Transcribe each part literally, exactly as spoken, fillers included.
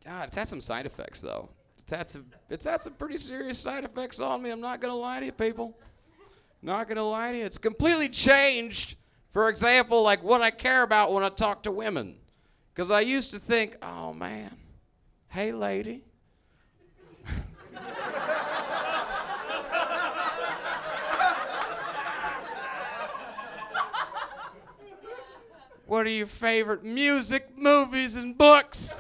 Ah, it's had some side effects, though. It's had some, it's had some pretty serious side effects on me. I'm not going to lie to you, people. Not going to lie to you. It's completely changed, for example, like what I care about when I talk to women. Because I used to think, oh, man, hey, lady. What are your favorite music, movies, and books?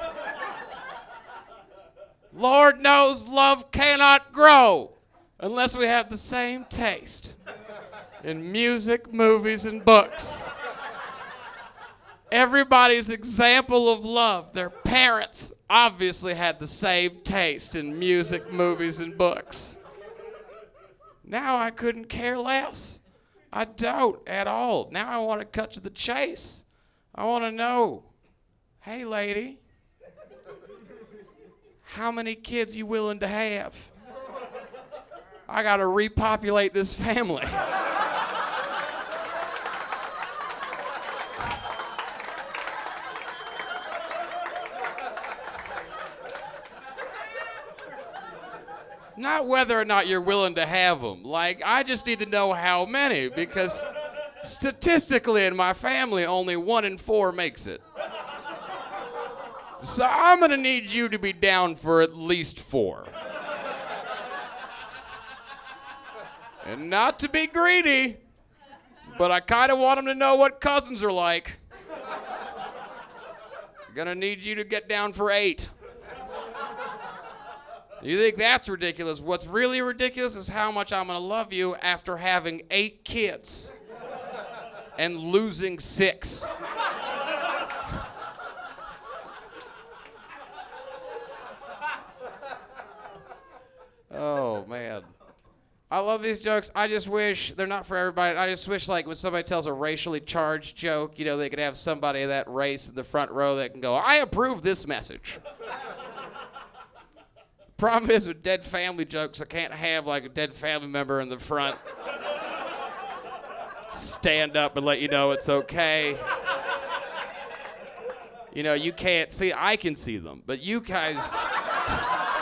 Lord knows love cannot grow unless we have the same taste in music, movies, and books. Everybody's example of love, their parents obviously had the same taste in music, movies, and books. Now I couldn't care less. I don't at all. Now I want to cut to the chase. I want to know, hey, lady, how many kids you willing to have? I got to repopulate this family. Not whether or not you're willing to have them. Like, I just need to know how many, because statistically in my family, only one in four makes it. So I'm going to need you to be down for at least four. And not to be greedy, but I kind of want them to know what cousins are like. Gonna need you to get down for eight. You think that's ridiculous? What's really ridiculous is how much I'm gonna love you after having eight kids and losing six. Oh, man. I love these jokes. I just wish, they're not for everybody. I just wish, like, when somebody tells a racially charged joke, you know, they could have somebody of that race in the front row that can go, I approve this message. Problem is with dead family jokes, I can't have, like, a dead family member in the front stand up and let you know it's okay. You know, you can't see, I can see them, but you guys...